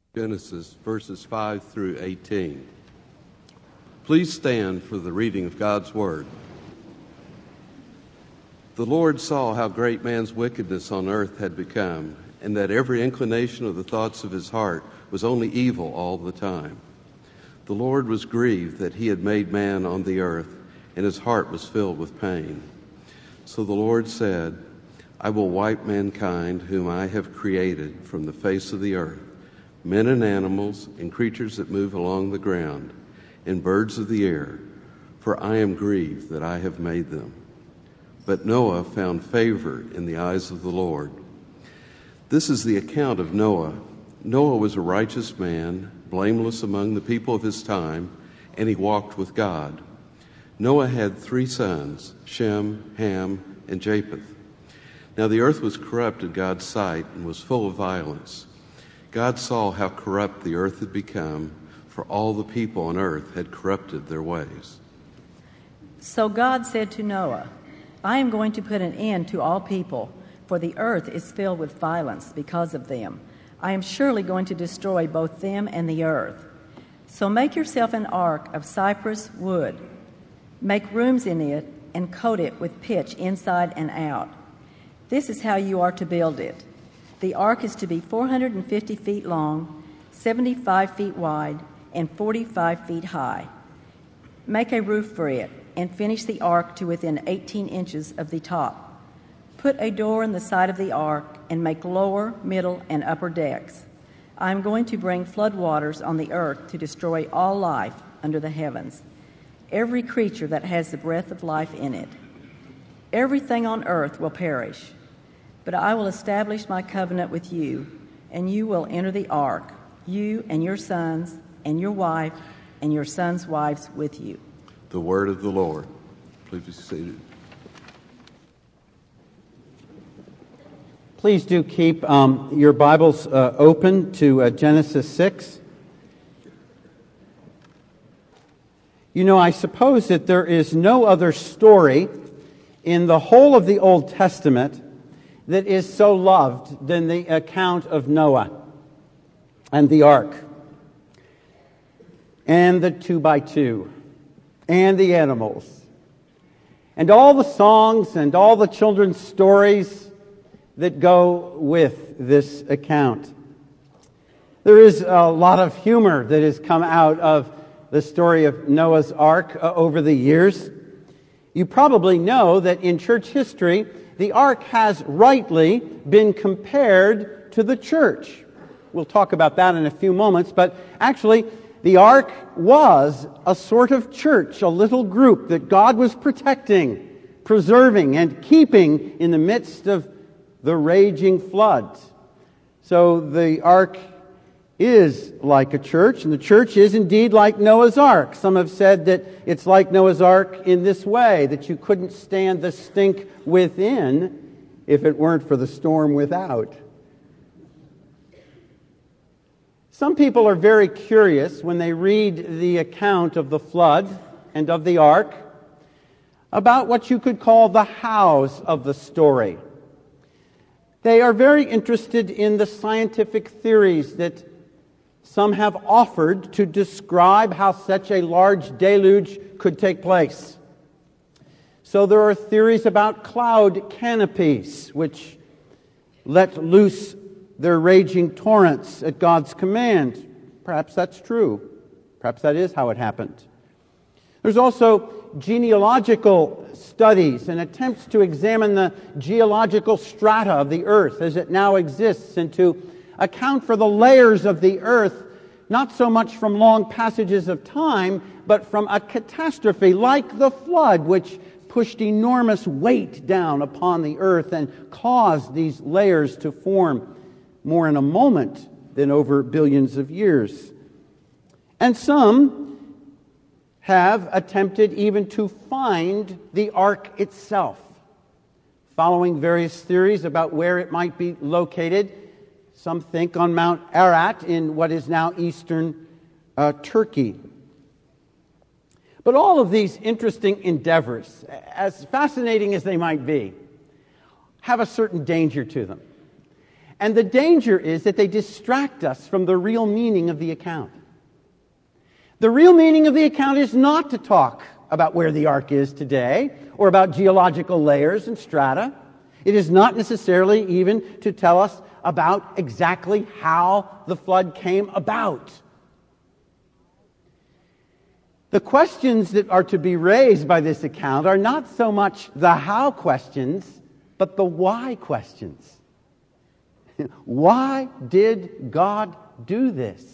Genesis verses 5 through 18. Please stand for the reading of God's Word. The Lord saw how great man's wickedness on earth had become, and that every inclination of the thoughts of his heart was only evil all the time. The Lord was grieved that he had made man on the earth, and his heart was filled with pain. So the Lord said, I will wipe mankind whom I have created from the face of the earth, men and animals and creatures that move along the ground, and birds of the air, for I am grieved that I have made them. But Noah found favor in the eyes of the Lord. This is the account of Noah. Noah was a righteous man, blameless among the people of his time, and he walked with God. Noah had 3 sons, Shem, Ham, and Japheth. Now the earth was corrupt in God's sight and was full of violence. God saw how corrupt the earth had become, for all the people on earth had corrupted their ways. So God said to Noah, I am going to put an end to all people, for the earth is filled with violence because of them. I am surely going to destroy both them and the earth. So make yourself an ark of cypress wood. Make rooms in it and coat it with pitch inside and out. This is how you are to build it. The ark is to be 450 feet long, 75 feet wide, and 45 feet high. Make a roof for it and finish the ark to within 18 inches of the top. Put a door in the side of the ark and make lower, middle, and upper decks. I am going to bring flood waters on the earth to destroy all life under the heavens, every creature that has the breath of life in it. Everything on earth will perish. But I will establish my covenant with you, and you will enter the ark, you and your sons, and your wife, and your sons' wives with you. The word of the Lord. Please be seated. Please do keep your Bibles open to Genesis 6. You know, I suppose that there is no other story in the whole of the Old Testament that is so loved than the account of Noah and the ark and the 2x2 and the animals and all the songs and all the children's stories that go with this account. There is a lot of humor that has come out of the story of Noah's ark over the years. You probably know that in church history, the ark has rightly been compared to the church. We'll talk about that in a few moments, but actually, the ark was a sort of church, a little group that God was protecting, preserving, and keeping in the midst of the raging flood. So the ark is like a church, and the church is indeed like Noah's ark. Some have said that it's like Noah's ark in this way, that you couldn't stand the stink within if it weren't for the storm without. Some people are very curious when they read the account of the flood and of the ark about what you could call the hows of the story. They are very interested in the scientific theories that some have offered to describe how such a large deluge could take place. So there are theories about cloud canopies, which let loose their raging torrents at God's command. Perhaps that's true. Perhaps that is how it happened. There's also genealogical studies and attempts to examine the geological strata of the earth as it now exists and to account for the layers of the earth, not so much from long passages of time, but from a catastrophe like the flood, which pushed enormous weight down upon the earth and caused these layers to form more in a moment than over billions of years. And some have attempted even to find the ark itself, following various theories about where it might be located. Some think on Mount Ararat in what is now eastern Turkey. But all of these interesting endeavors, as fascinating as they might be, have a certain danger to them. And the danger is that they distract us from the real meaning of the account. The real meaning of the account is not to talk about where the ark is today or about geological layers and strata. It is not necessarily even to tell us about exactly how the flood came about. The questions that are to be raised by this account are not so much the how questions, but the why questions. Why did God do this?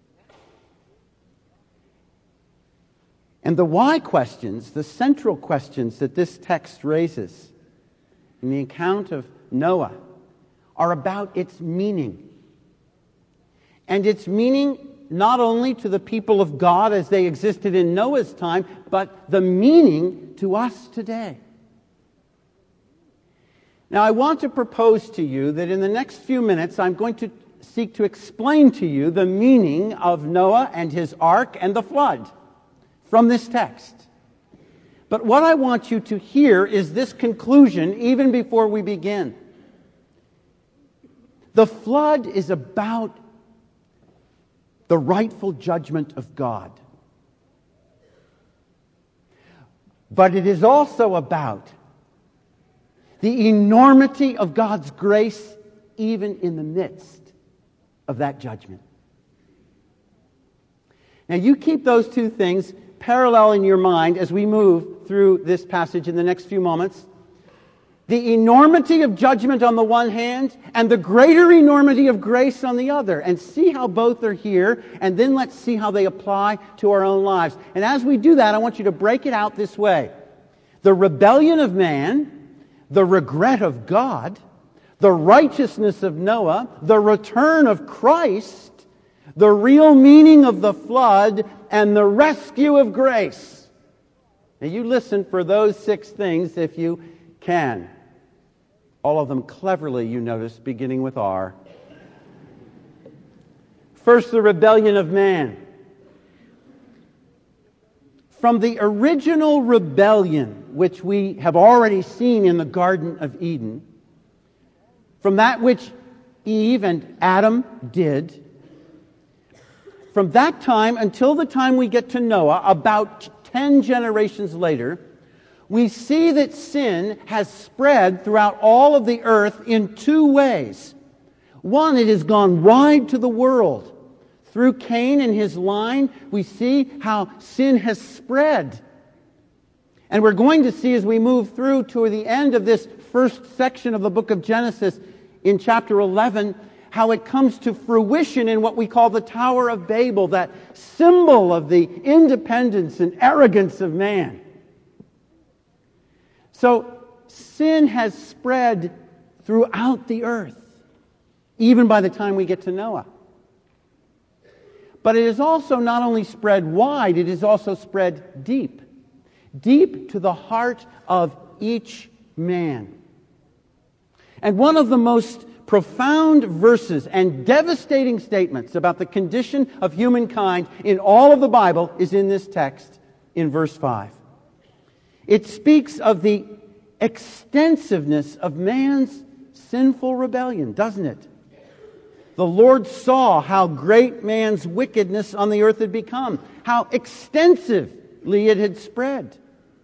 And the why questions, the central questions that this text raises in the account of Noah, are about its meaning. And its meaning not only to the people of God as they existed in Noah's time, but the meaning to us today. Now, I want to propose to you that in the next few minutes, I'm going to seek to explain to you the meaning of Noah and his ark and the flood from this text. But what I want you to hear is this conclusion even before we begin. The flood is about the rightful judgment of God. But it is also about the enormity of God's grace even in the midst of that judgment. Now you keep those two things parallel in your mind as we move through this passage in the next few moments. The enormity of judgment on the one hand, and the greater enormity of grace on the other. And see how both are here, and then let's see how they apply to our own lives. And as we do that, I want you to break it out this way. The rebellion of man, the regret of God, the righteousness of Noah, the return of Christ, the real meaning of the flood, and the rescue of grace. Now you listen for those 6 things if you can. All of them cleverly, you notice, beginning with R. First, the rebellion of man. From the original rebellion, which we have already seen in the Garden of Eden, from that which Eve and Adam did, from that time until the time we get to Noah, about 10 generations later, we see that sin has spread throughout all of the earth in 2 ways. One, it has gone wide to the world. Through Cain and his line, we see how sin has spread. And we're going to see as we move through to the end of this first section of the book of Genesis in chapter 11, how it comes to fruition in what we call the Tower of Babel, that symbol of the independence and arrogance of man. So sin has spread throughout the earth, even by the time we get to Noah. But it has also not only spread wide, it has also spread deep. Deep to the heart of each man. And one of the most profound verses and devastating statements about the condition of humankind in all of the Bible is in this text in verse 5. It speaks of the extensiveness of man's sinful rebellion, doesn't it? The Lord saw how great man's wickedness on the earth had become, how extensively it had spread.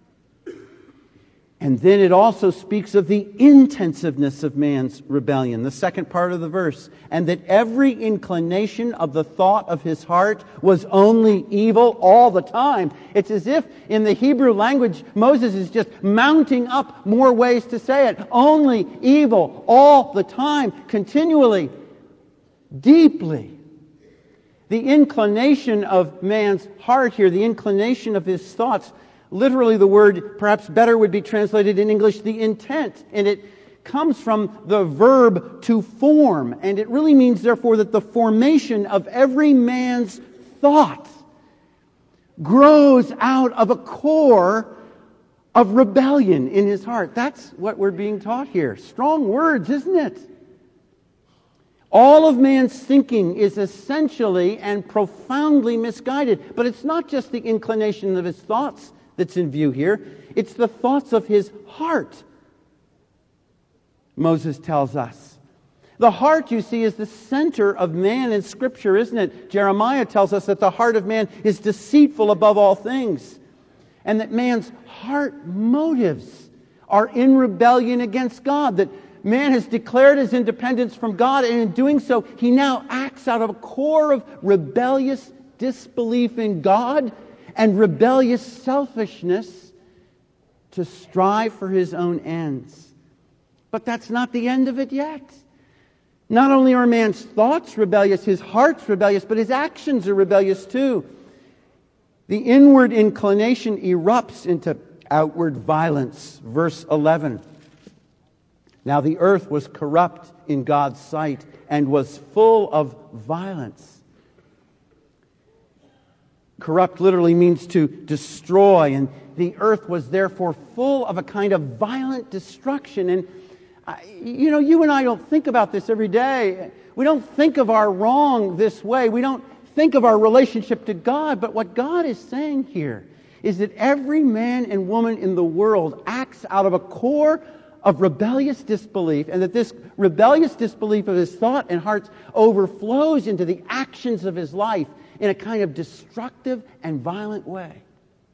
And then it also speaks of the intensiveness of man's rebellion, the second part of the verse, and that every inclination of the thought of his heart was only evil all the time. It's as if in the Hebrew language, Moses is just mounting up more ways to say it. Only evil all the time, continually, deeply. The inclination of man's heart here, the inclination of his thoughts, literally, the word perhaps better would be translated in English, the intent. And it comes from the verb to form. And it really means, therefore, that the formation of every man's thought grows out of a core of rebellion in his heart. That's what we're being taught here. Strong words, isn't it? All of man's thinking is essentially and profoundly misguided. But it's not just the inclination of his thoughts that's in view here. It's the thoughts of his heart, Moses tells us. The heart, you see, is the center of man in Scripture, isn't it? Jeremiah tells us that the heart of man is deceitful above all things, and that man's heart motives are in rebellion against God, that man has declared his independence from God, and in doing so, he now acts out of a core of rebellious disbelief in God and rebellious selfishness to strive for his own ends. But that's not the end of it yet. Not only are man's thoughts rebellious, his heart's rebellious, but his actions are rebellious too. The inward inclination erupts into outward violence. Verse 11. Now the earth was corrupt in God's sight and was full of violence. Corrupt literally means to destroy, and the earth was therefore full of a kind of violent destruction. And you and I don't think about this every day. We don't think of our wrong this way. We don't think of our relationship to God. But what God is saying here is that every man and woman in the world acts out of a core of rebellious disbelief, and that this rebellious disbelief of his thought and heart overflows into the actions of his life in a kind of destructive and violent way.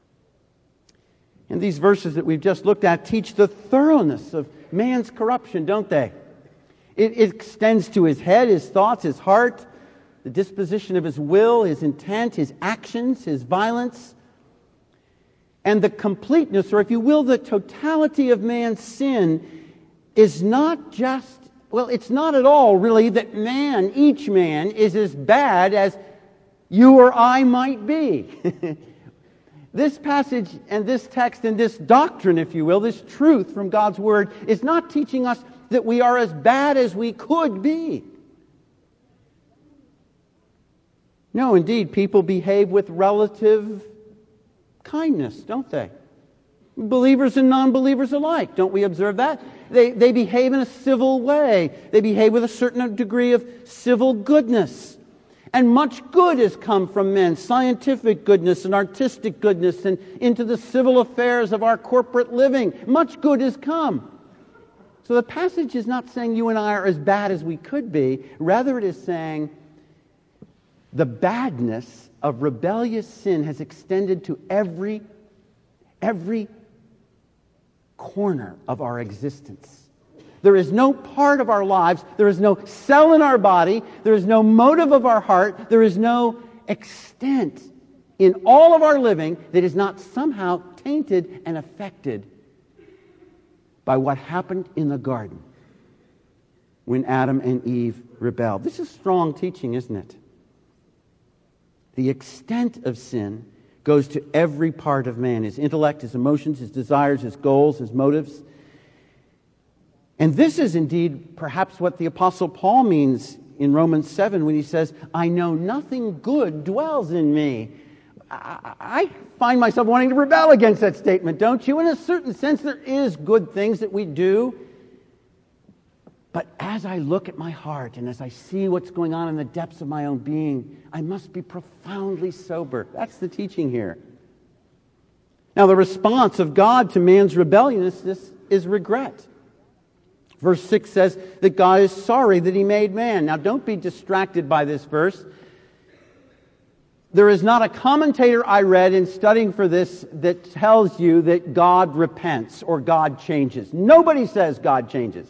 And these verses that we've just looked at teach the thoroughness of man's corruption, don't they? It extends to his head, his thoughts, his heart, the disposition of his will, his intent, his actions, his violence. And the completeness, or if you will, the totality of man's sin is not just, it's not at all really that each man is as bad as you or I might be. This passage and this text and this doctrine, if you will, this truth from God's Word is not teaching us that we are as bad as we could be. No, indeed, people behave with relative kindness, don't they? Believers and non-believers alike, don't we observe that? They behave in a civil way. They behave with a certain degree of civil goodness. And much good has come from men, scientific goodness and artistic goodness, and into the civil affairs of our corporate living. Much good has come. So the passage is not saying you and I are as bad as we could be. Rather, it is saying the badness of rebellious sin has extended to every corner of our existence. There is no part of our lives, there is no cell in our body, there is no motive of our heart, there is no extent in all of our living that is not somehow tainted and affected by what happened in the garden when Adam and Eve rebelled. This is strong teaching, isn't it? The extent of sin goes to every part of man, his intellect, his emotions, his desires, his goals, his motives. And this is indeed perhaps what the Apostle Paul means in Romans 7 when he says, I know nothing good dwells in me. I find myself wanting to rebel against that statement, don't you? In a certain sense, there is good things that we do. But as I look at my heart and as I see what's going on in the depths of my own being, I must be profoundly sober. That's the teaching here. Now, the response of God to man's rebelliousness is regret. Verse 6 says that God is sorry that He made man. Now, don't be distracted by this verse. There is not a commentator I read in studying for this that tells you that God repents or God changes. Nobody says God changes.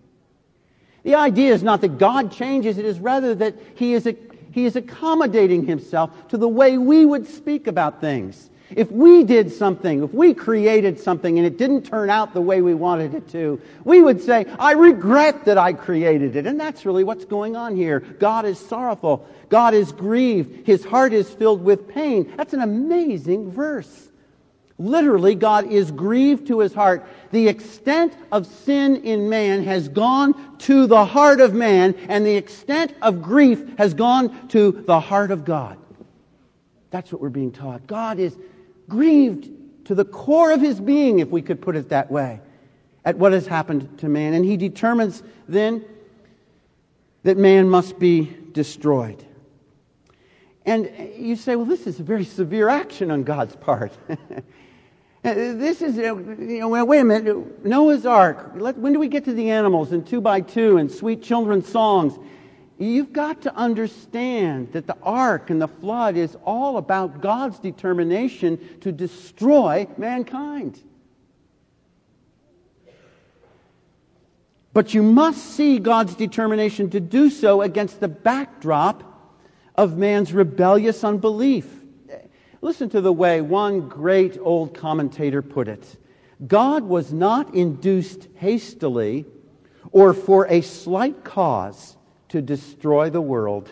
The idea is not that God changes, it is rather that He is accommodating Himself to the way we would speak about things. If we did something, if we created something and it didn't turn out the way we wanted it to, we would say, I regret that I created it. And that's really what's going on here. God is sorrowful. God is grieved. His heart is filled with pain. That's an amazing verse. Literally, God is grieved to His heart. The extent of sin in man has gone to the heart of man, and the extent of grief has gone to the heart of God. That's what we're being taught. God is grieved to the core of His being, if we could put it that way, at what has happened to man. And He determines then that man must be destroyed. And you say, well, this is a very severe action on God's part. This is, wait a minute, Noah's Ark. When do we get to the animals and 2x2 and sweet children's songs? You've got to understand that the ark and the flood is all about God's determination to destroy mankind. But you must see God's determination to do so against the backdrop of man's rebellious unbelief. Listen to the way one great old commentator put it. God was not induced hastily or for a slight cause to destroy the world.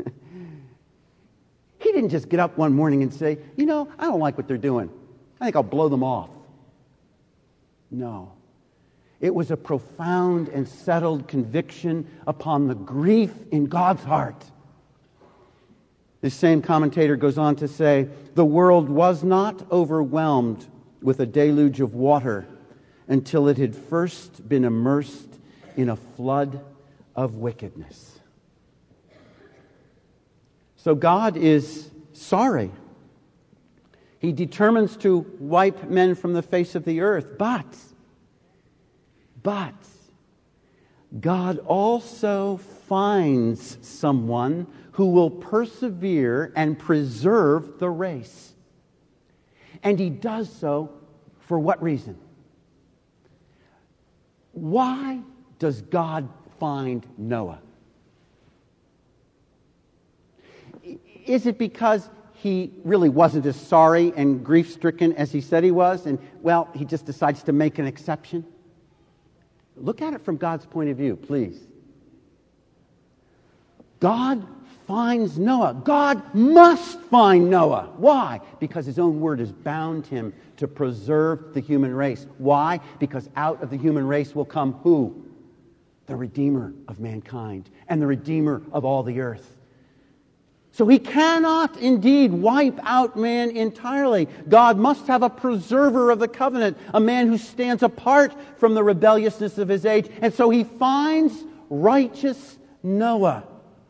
He didn't just get up one morning and say, I don't like what they're doing. I think I'll blow them off. No. It was a profound and settled conviction upon the grief in God's heart. This same commentator goes on to say, the world was not overwhelmed with a deluge of water until it had first been immersed in a flood of wickedness. So God is sorry. He determines to wipe men from the face of the earth, but God also finds someone who will persevere and preserve the race. And He does so for what reason? Why does God find Noah? Is it because he really wasn't as sorry and grief-stricken as he said he was, and, he just decides to make an exception? Look at it from God's point of view, please. God finds Noah. God must find Noah. Why? Because His own word has bound Him to preserve the human race. Why? Because out of the human race will come who? The Redeemer of mankind and the Redeemer of all the earth. So He cannot indeed wipe out man entirely. God must have a preserver of the covenant, a man who stands apart from the rebelliousness of his age. And so He finds righteous Noah.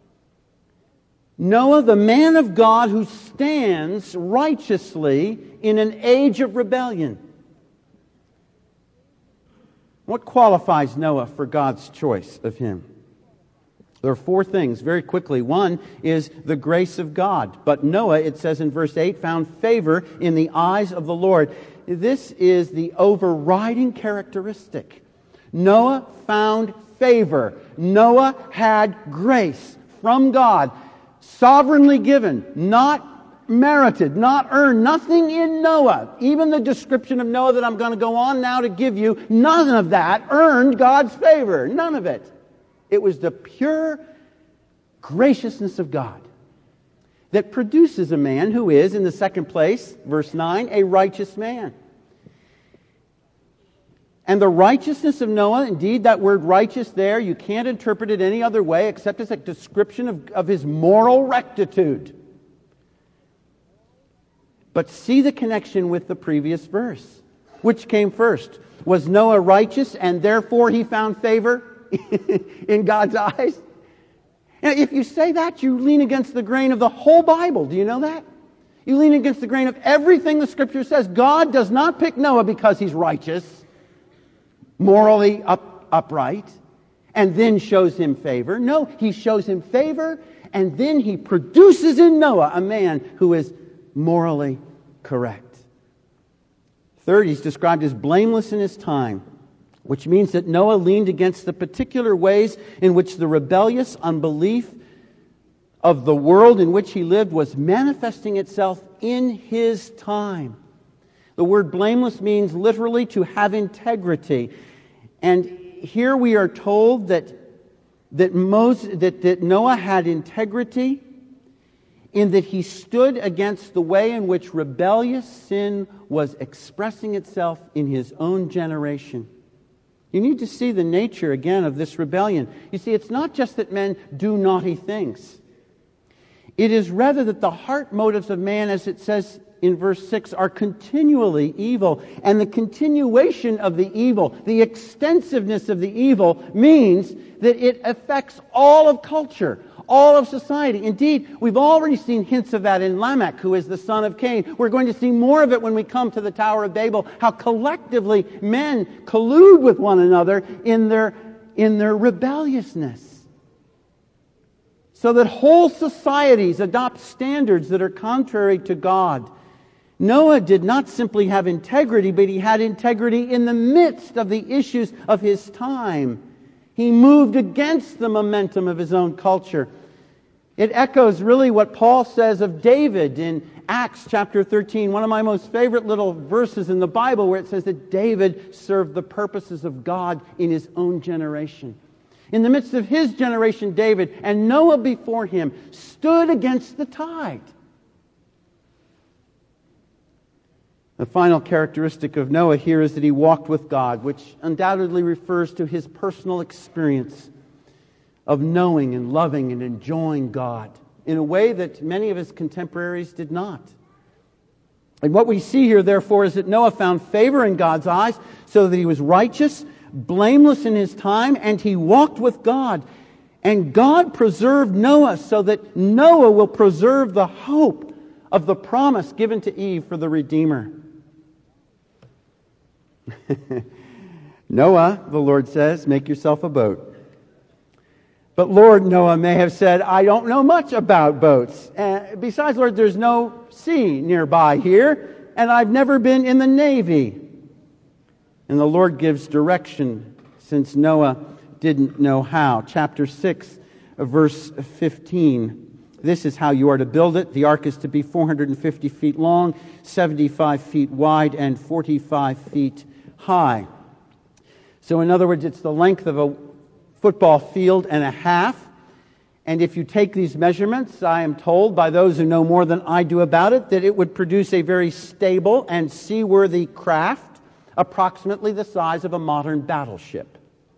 Noah, the man of God who stands righteously in an age of rebellion. What qualifies Noah for God's choice of him? There are four things, very quickly. One is the grace of God. But Noah, it says in verse 8, found favor in the eyes of the Lord. This is the overriding characteristic. Noah found favor. Noah had grace from God, sovereignly given, not merited, not earned, nothing in Noah. Even the description of Noah that I'm going to go on now to give you, none of that earned God's favor. None of it. It was the pure graciousness of God that produces a man who is, in the second place, verse 9, a righteous man. And the righteousness of Noah, indeed, that word righteous there, you can't interpret it any other way except as a description of his moral rectitude. But see the connection with the previous verse. Which came first? Was Noah righteous and therefore he found favor in God's eyes? Now, if you say that, you lean against the grain of the whole Bible. Do you know that? You lean against the grain of everything the Scripture says. God does not pick Noah because he's righteous, morally upright, and then shows him favor. No, He shows him favor, and then He produces in Noah a man who is morally correct. Third, he's described as blameless in his time, which means that Noah leaned against the particular ways in which the rebellious unbelief of the world in which he lived was manifesting itself in his time. The word blameless means literally to have integrity. And here we are told that Noah had integrity in that he stood against the way in which rebellious sin was expressing itself in his own generation. You need to see the nature, again, of this rebellion. You see, it's not just that men do naughty things. It is rather that the heart motives of man, as it says in verse 6, are continually evil. And the continuation of the evil, the extensiveness of the evil, means that it affects all of culture. All of society. Indeed, we've already seen hints of that in Lamech, who is the son of Cain. We're going to see more of it when we come to the Tower of Babel, how collectively men collude with one another in their rebelliousness. So that whole societies adopt standards that are contrary to God. Noah did not simply have integrity, but he had integrity in the midst of the issues of his time. He moved against the momentum of his own culture. It echoes really what Paul says of David in Acts chapter 13, one of my most favorite little verses in the Bible, where it says that David served the purposes of God in his own generation. In the midst of his generation, David and Noah before him stood against the tide. The final characteristic of Noah here is that he walked with God, which undoubtedly refers to his personal experience of knowing and loving and enjoying God in a way that many of his contemporaries did not. And what we see here, therefore, is that Noah found favor in God's eyes so that he was righteous, blameless in his time, and he walked with God. And God preserved Noah so that Noah will preserve the hope of the promise given to Eve for the Redeemer. Noah, the Lord says, make yourself a boat. But Lord, Noah may have said, I don't know much about boats. Besides, Lord, there's no sea nearby here, and I've never been in the Navy. And the Lord gives direction since Noah didn't know how. Chapter 6, verse 15. This is how you are to build it. The ark is to be 450 feet long, 75 feet wide, and 45 feet high. So in other words, it's the length of a football field and a half. And if you take these measurements, I am told by those who know more than I do about it, that it would produce a very stable and seaworthy craft, approximately the size of a modern battleship.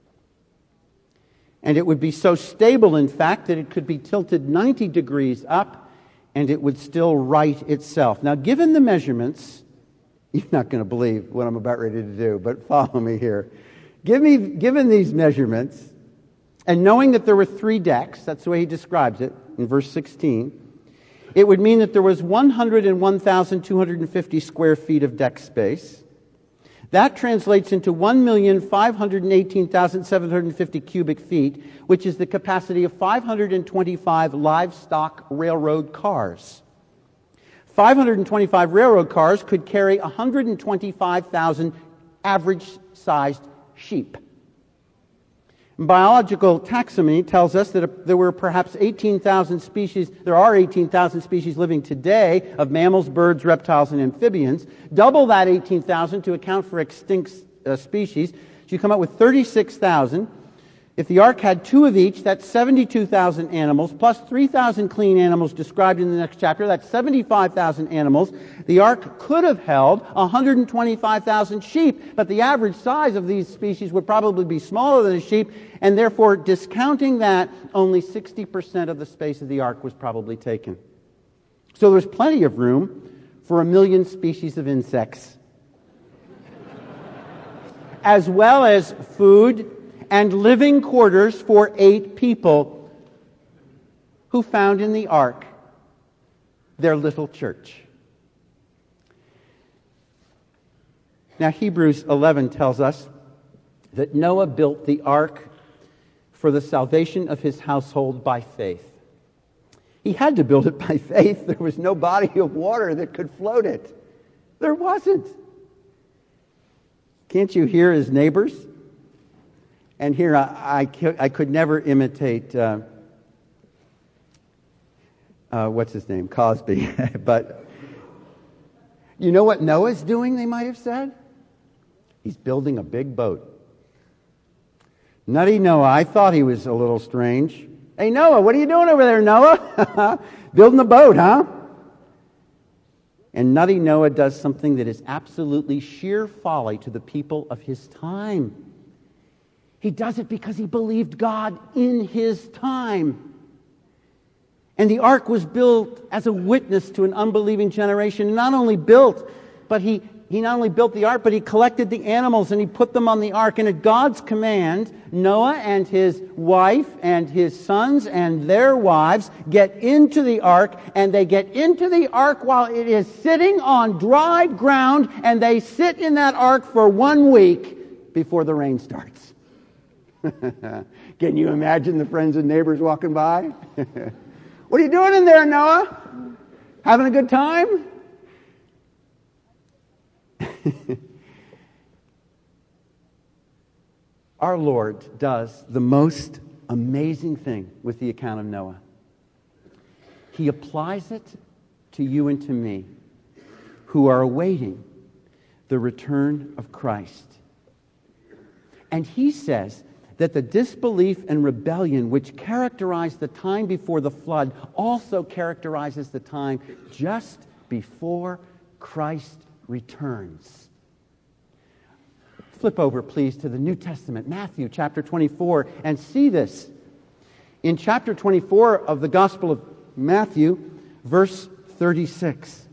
And it would be so stable, in fact, that it could be tilted 90 degrees up and it would still right itself. Now, given the measurements, you're not going to believe what I'm about ready to do, but follow me here. Given these measurements, and knowing that there were 3 decks, that's the way he describes it in verse 16, it would mean that there was 101,250 square feet of deck space. That translates into 1,518,750 cubic feet, which is the capacity of 525 livestock railroad cars. 525 railroad cars could carry 125,000 average-sized sheep. Biological taxonomy tells us that there were perhaps 18,000 species, there are 18,000 species living today of mammals, birds, reptiles, and amphibians. Double that 18,000 to account for extinct species. So you come up with 36,000. If the ark had 2 of each, that's 72,000 animals, plus 3,000 clean animals described in the next chapter. That's 75,000 animals. The ark could have held 125,000 sheep, but the average size of these species would probably be smaller than a sheep, and therefore, discounting that, only 60% of the space of the ark was probably taken. So there's plenty of room for 1 million species of insects, as well as food and living quarters for 8 people who found in the ark their little church. Now, Hebrews 11 tells us that Noah built the ark for the salvation of his household by faith. He had to build it by faith. There was no body of water that could float it. There wasn't. Can't you hear his neighbors? And here, I could never imitate, what's his name? Cosby. But you know what Noah's doing, they might have said? He's building a big boat. Nutty Noah, I thought he was a little strange. Hey, Noah, what are you doing over there, Noah? Building a boat, huh? And Nutty Noah does something that is absolutely sheer folly to the people of his time. He does it because he believed God in his time. And the ark was built as a witness to an unbelieving generation. And not only built, but he He not only built the ark, but he collected the animals and he put them on the ark. And at God's command, Noah and his wife and his sons and their wives get into the ark, and they get into the ark while it is sitting on dry ground, and they sit in that ark for 1 week before the rain starts. Can you imagine the friends and neighbors walking by? What are you doing in there, Noah? Having a good time? Our Lord does the most amazing thing with the account of Noah. He applies it to you and to me, who are awaiting the return of Christ. And he says that the disbelief and rebellion which characterized the time before the flood also characterizes the time just before Christ returns. Flip over, please, to the New Testament, Matthew chapter 24, and see this. In chapter 24 of the Gospel of Matthew, verse 36.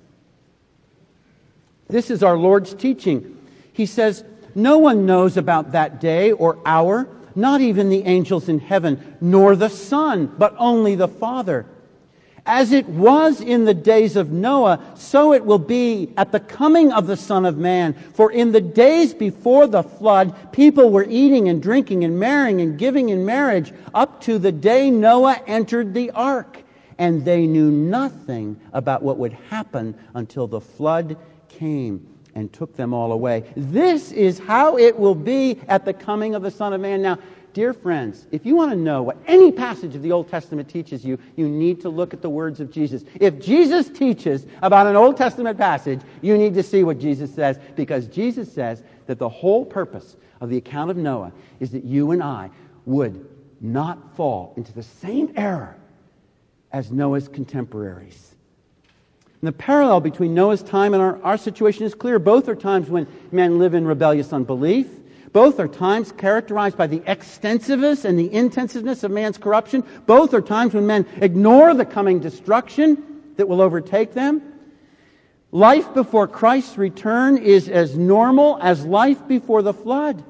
This is our Lord's teaching. He says, "No one knows about that day or hour, not even the angels in heaven, nor the Son, but only the Father. As it was in the days of Noah, so it will be at the coming of the Son of Man. For in the days before the flood, people were eating and drinking and marrying and giving in marriage up to the day Noah entered the ark. And they knew nothing about what would happen until the flood came and took them all away. This is how it will be at the coming of the Son of Man." Now, dear friends, if you want to know what any passage of the Old Testament teaches you, you need to look at the words of Jesus. If Jesus teaches about an Old Testament passage, you need to see what Jesus says, because Jesus says that the whole purpose of the account of Noah is that you and I would not fall into the same error as Noah's contemporaries. And the parallel between Noah's time and our situation is clear. Both are times when men live in rebellious unbelief. Both are times characterized by the extensiveness and the intensiveness of man's corruption. Both are times when men ignore the coming destruction that will overtake them. Life before Christ's return is as normal as life before the flood.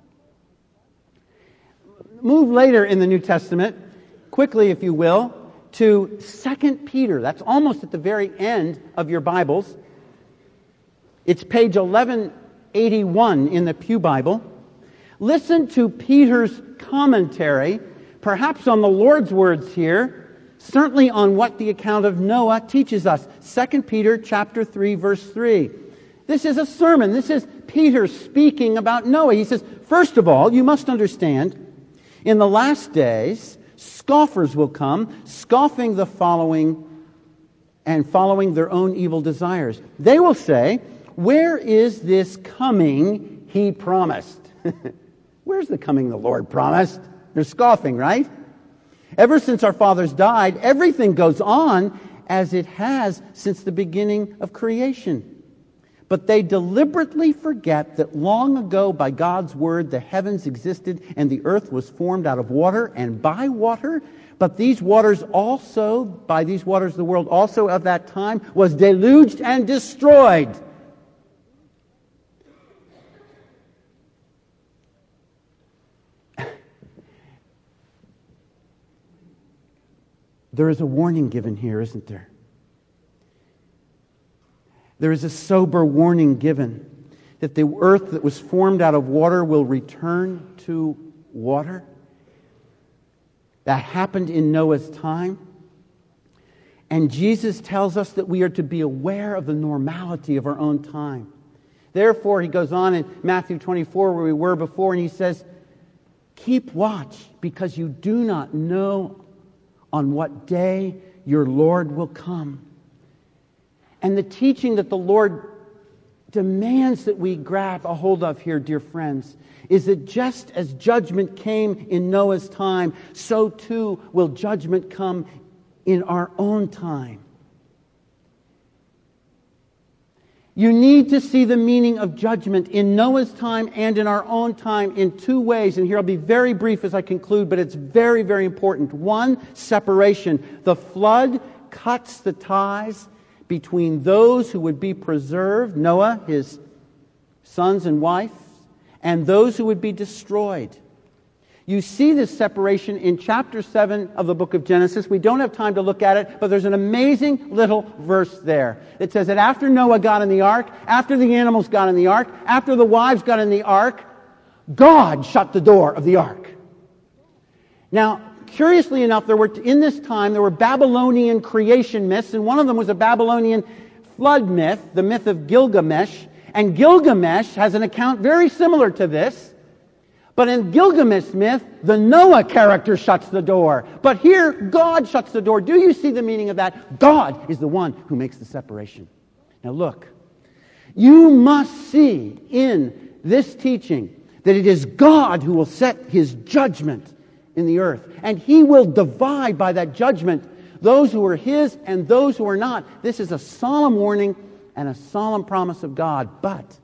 Move later in the New Testament, quickly if you will, to 2 Peter. That's almost at the very end of your Bibles. It's page 1181 in the Pew Bible. Listen to Peter's commentary, perhaps on the Lord's words here, certainly on what the account of Noah teaches us. 2 Peter chapter 3, verse 3. This is a sermon. This is Peter speaking about Noah. He says, "First of all, you must understand, in the last days, scoffers will come, scoffing the following and following their own evil desires. They will say, 'Where is this coming he promised?'" Where's the coming the Lord promised? They're scoffing, right? "Ever since our fathers died, everything goes on as it has since the beginning of creation. But they deliberately forget that long ago by God's word the heavens existed and the earth was formed out of water and by water. But these waters also, by these waters the world also of that time was deluged and destroyed." There is a warning given here, isn't there? There is a sober warning given that the earth that was formed out of water will return to water. That happened in Noah's time. And Jesus tells us that we are to be aware of the normality of our own time. Therefore, he goes on in Matthew 24, where we were before, and he says, "Keep watch, because you do not know on what day your Lord will come." And the teaching that the Lord demands that we grab a hold of here, dear friends, is that just as judgment came in Noah's time, so too will judgment come in our own time. You need to see the meaning of judgment in Noah's time and in our own time in two ways. And here I'll be very brief as I conclude, but it's very, very important. One, separation. The flood cuts the ties between those who would be preserved, Noah, his sons and wife, and those who would be destroyed. You see this separation in chapter 7 of the book of Genesis. We don't have time to look at it, but there's an amazing little verse there. It says that after Noah got in the ark, after the animals got in the ark, after the wives got in the ark, God shut the door of the ark. Now, curiously enough, in this time there were Babylonian creation myths, and one of them was a Babylonian flood myth, the myth of Gilgamesh. And Gilgamesh has an account very similar to this. But in Gilgamesh's myth, the Noah character shuts the door. But here, God shuts the door. Do you see the meaning of that? God is the one who makes the separation. Now look, you must see in this teaching that it is God who will set His judgment in the earth. And He will divide by that judgment those who are His and those who are not. This is a solemn warning and a solemn promise of God. But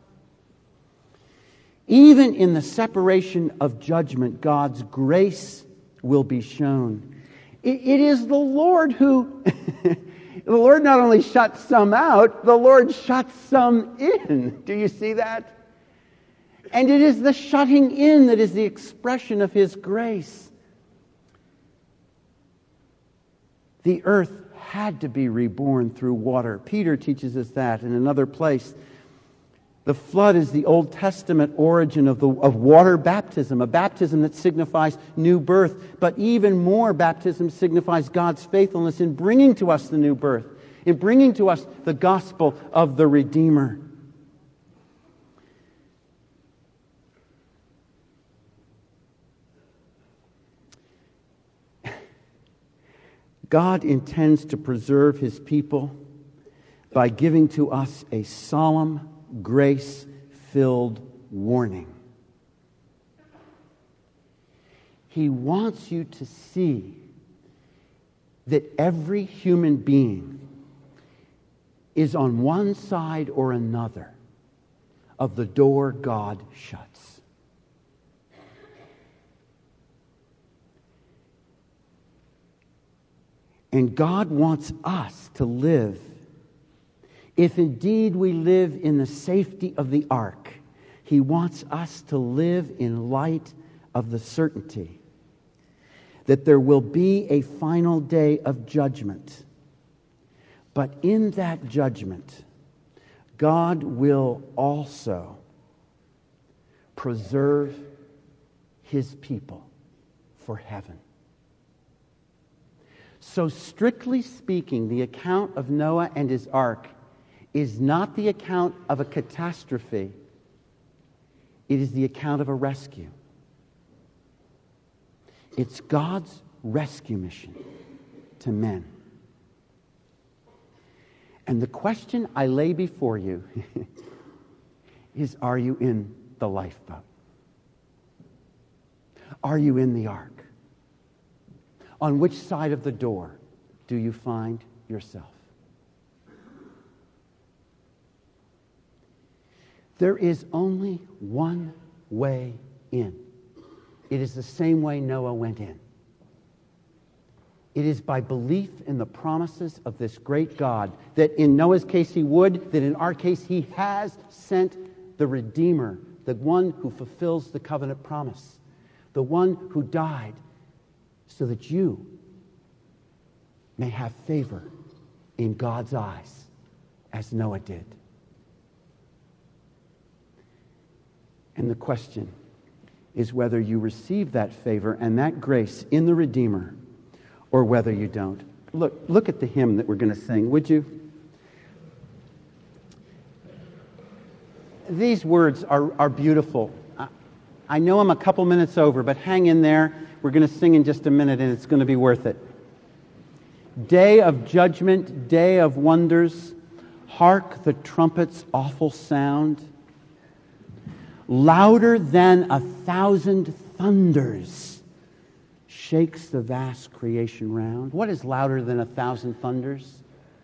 even in the separation of judgment, God's grace will be shown. It is the Lord who, the Lord not only shuts some out, the Lord shuts some in. Do you see that? And it is the shutting in that is the expression of His grace. The earth had to be reborn through water. Peter teaches us that in another place. The flood is the Old Testament origin of water baptism, a baptism that signifies new birth. But even more, baptism signifies God's faithfulness in bringing to us the new birth, in bringing to us the gospel of the Redeemer. God intends to preserve His people by giving to us a solemn, grace-filled warning. He wants you to see that every human being is on one side or another of the door God shuts. And God wants us to live, if indeed we live in the safety of the ark, He wants us to live in light of the certainty that there will be a final day of judgment. But in that judgment, God will also preserve His people for heaven. So strictly speaking, the account of Noah and his ark is not the account of a catastrophe. It is the account of a rescue. It's God's rescue mission to men. And the question I lay before you is, are you in the lifeboat? Are you in the ark? On which side of the door do you find yourself? There is only one way in. It is the same way Noah went in. It is by belief in the promises of this great God, that in Noah's case He would, that in our case He has sent the Redeemer, the one who fulfills the covenant promise, the one who died so that you may have favor in God's eyes, as Noah did. And the question is whether you receive that favor and that grace in the Redeemer, or whether you don't. Look at the hymn that we're going to sing, would you? These words are beautiful. I know I'm a couple minutes over, but hang in there. We're going to sing in just a minute, and it's going to be worth it. Day of judgment, day of wonders, hark the trumpet's awful sound. Louder than 1,000 thunders shakes the vast creation round. What is louder than 1,000 thunders?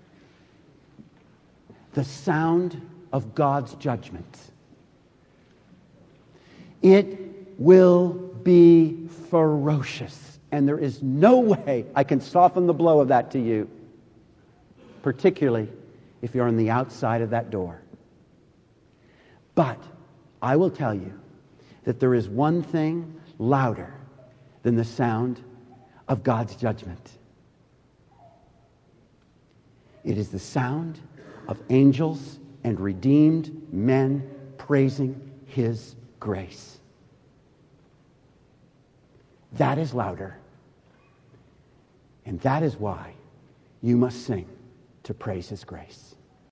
The sound of God's judgment. It will be ferocious, and there is no way I can soften the blow of that to you, particularly if you're on the outside of that door. But I will tell you that there is one thing louder than the sound of God's judgment. It is the sound of angels and redeemed men praising His grace. That is louder. And that is why you must sing to praise His grace.